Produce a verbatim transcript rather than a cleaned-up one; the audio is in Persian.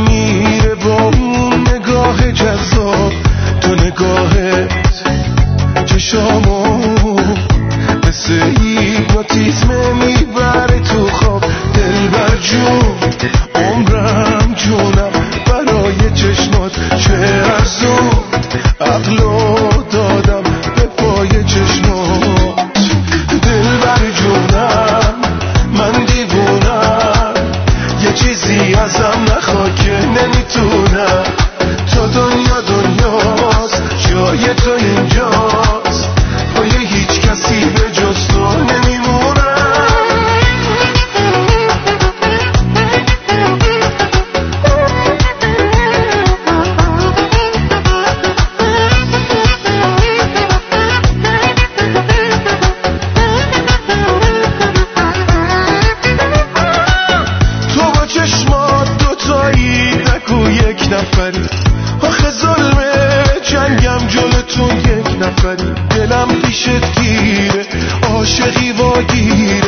میره با اون نگاه جذاب، تو نگاهت چشامو مثل هیپنوتیزم میبره تو خواب. دلبر جون عمرم جونم برای چشمات چه ارزون، عقلو دادم به پای چشمات. دلبر جونم من دیوونم، یه چیزی ازم نخواه که نمیتونم. تا دنیا دنیاست جای تو اینجاست، پای هیچ کسی به جز تو نمیمونم. تو با چشمات دوتایی دکو یک نفری، آخه ظلمه جنگم جلوتون یک نفری. دلم پیشت گیره عاشقی واگیره،